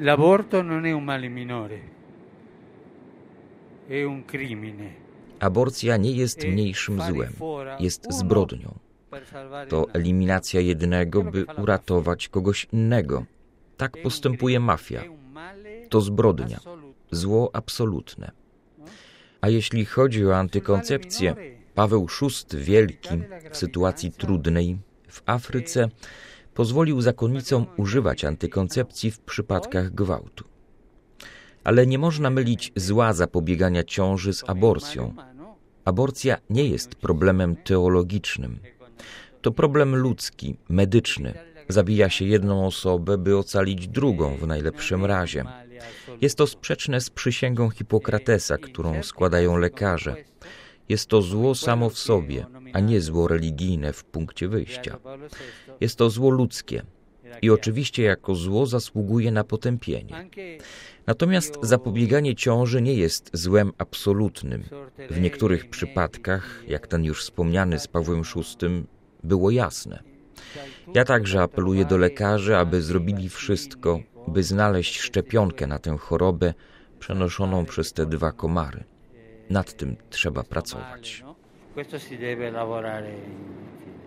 L'aborto non è un male minore, è un crimine. Aborcja nie jest mniejszym złem, jest zbrodnią. To eliminacja jednego, by uratować kogoś innego. Tak postępuje mafia. To zbrodnia, zło absolutne. A jeśli chodzi o antykoncepcję, Paweł VI Wielki w sytuacji trudnej w Afryce pozwolił zakonnicom używać antykoncepcji w przypadkach gwałtu. Ale nie można mylić zła zapobiegania ciąży z aborcją. Aborcja nie jest problemem teologicznym. To problem ludzki, medyczny. Zabija się jedną osobę, by ocalić drugą w najlepszym razie. Jest to sprzeczne z przysięgą Hipokratesa, którą składają lekarze. Jest to zło samo w sobie, a nie zło religijne w punkcie wyjścia. Jest to zło ludzkie i oczywiście jako zło zasługuje na potępienie. Natomiast zapobieganie ciąży nie jest złem absolutnym. W niektórych przypadkach, jak ten już wspomniany z Pawłem VI, było jasne. Ja także apeluję do lekarzy, aby zrobili wszystko, by znaleźć szczepionkę na tę chorobę przenoszoną przez te 2 komary. Nad tym trzeba pracować. Questo si deve lavorare.